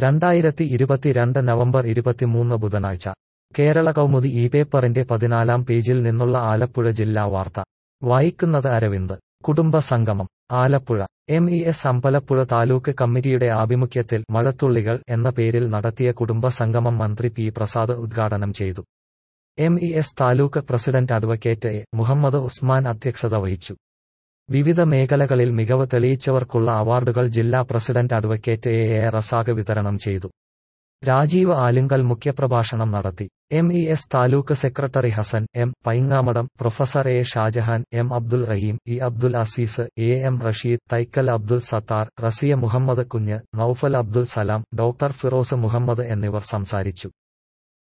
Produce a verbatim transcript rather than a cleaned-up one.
രണ്ടായിരത്തി ഇരുപത്തിരണ്ട് നവംബർ ഇരുപത്തിമൂന്ന് ബുധനാഴ്ച കേരള കൗമുദി ഈ പേപ്പറിന്റെ പതിനാലാം പേജിൽ നിന്നുള്ള ആലപ്പുഴ ജില്ലാ വാർത്ത വായിക്കുന്നത് അരവിന്ദ്. കുടുംബ സംഗമം Alappuzha. M E S Ambalappuzha taluk കമ്മിറ്റിയുടെ ആഭിമുഖ്യത്തിൽ മഴത്തുള്ളികൾ എന്ന പേരിൽ നടത്തിയ കുടുംബ സംഗമം മന്ത്രി പി പ്രസാദ് ഉദ്ഘാടനം ചെയ്തു. M E S taluk president advocate A Muhammad Usman അധ്യക്ഷത വഹിച്ചു. വിവിധ മേഖലകളിൽ മികവ് തെളിയിച്ചവർക്കുള്ള അവാർഡുകൾ ജില്ലാ president advocate A A Razak വിതരണം ചെയ്തു. രാജീവ് ആലിങ്കൽ മുഖ്യപ്രഭാഷണം നടത്തി. M E S taluk secretary Hassan M Paingamadam, professor A Shajahan, M Abdul Rahim, E Abdul Azeez, A M Rasheed, Thaikkal Abdul Sathar, Rasiya Muhammad Kunju, Noufal Abdul Salam, doctor Firoz Muhammad എന്നിവർ സംസാരിച്ചു.